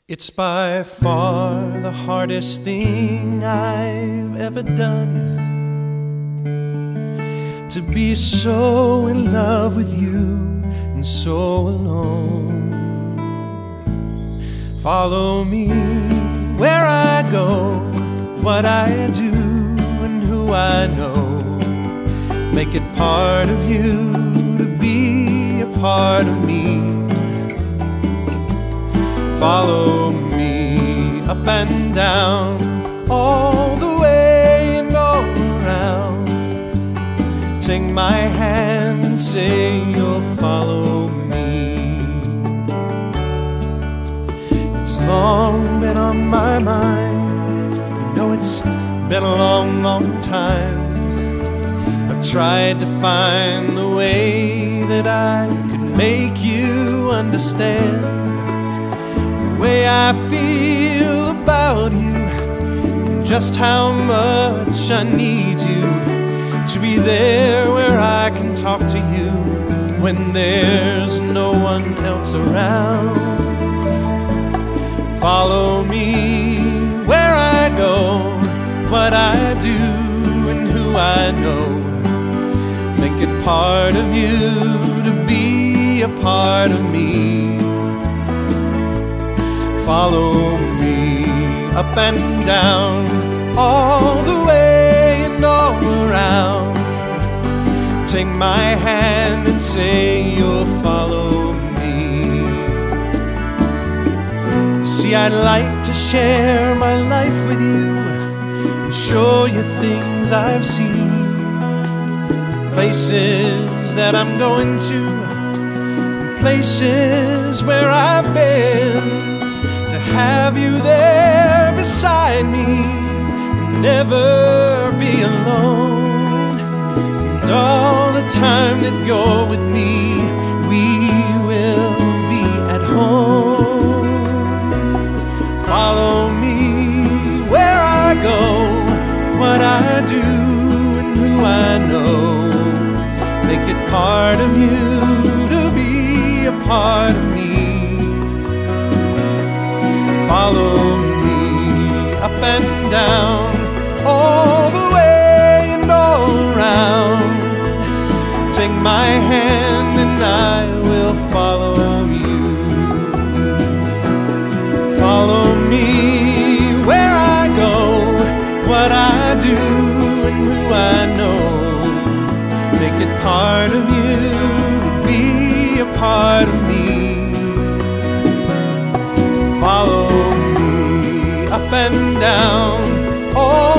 It's by far the hardest thing I've ever done, to be so in love with you and so alone. Follow me where I go, what I do and who I know. Make it part of you to be a part of me. Follow me up and down, all the way and all around. Take my hand and say you'll follow me. It's long been on my mind, you know it's been a long, long time. I've tried to find the way that I could make you understand the way I feel about you, and just how much I need you to be there where I can talk to you when there's no one else around. Follow me where I go, what I do and who I know. Make it part of you to be a part of me. Follow me up and down, all the way and all around. Take my hand and say you'll follow me. See, I'd like to share my life with you and show you things I've seen, places that I'm going to, places where I've been. To have you there beside me, never be alone. And all the time that you're with me, we will be at home. Follow me where I go, what I do and who I know. Make it part of you to be a part of me. Follow me up and down, all the way and all around. Take my hand and I will follow you. Follow me where I go, what I do and who I know. Make it part of you to be a part of me. Follow me up and down, all